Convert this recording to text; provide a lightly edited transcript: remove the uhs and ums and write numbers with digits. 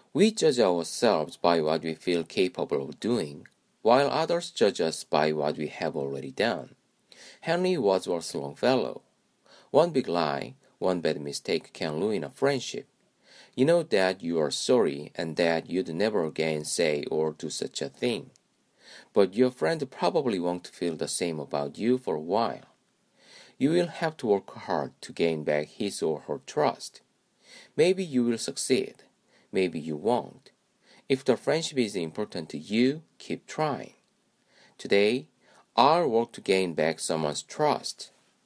We judge ourselves by what we feel capable of doing, while others judge us by what we have already done. Henry Wadsworth Longfellow. One big lie, one bad mistake can ruin a friendship. You know that you are sorry and that you'd never again say or do such a thing. But your friend probably won't feel the same about you for a while. You will have to work hard to gain back his or her trust. Maybe you will succeed. Maybe you won't. If the friendship is important to you, keep trying. Today, I'll work to gain back someone's trust.